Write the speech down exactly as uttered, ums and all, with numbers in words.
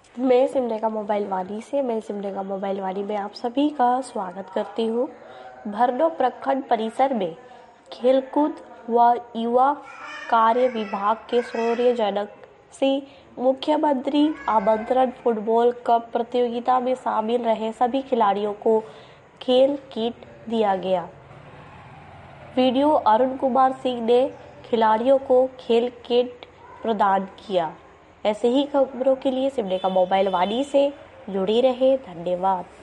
मैं सिमरेगा मोबाइल वाली से मैं सिमरेगा मोबाइल वाली में आप सभी का स्वागत करती हूँ। भरनो प्रखंड परिसर में खेलकूद व युवा कार्य विभाग के सौजन्य से मुख्यमंत्री आमंत्रण फुटबॉल कप प्रतियोगिता में शामिल रहे सभी खिलाड़ियों को खेल किट दिया गया। वीडियो अरुण कुमार सिंह ने खिलाड़ियों को खेल किट प्रदान किया। ऐसे ही खबरों के लिए सिमरेगा मोबाइल वाणी से जुड़ी रहे। धन्यवाद।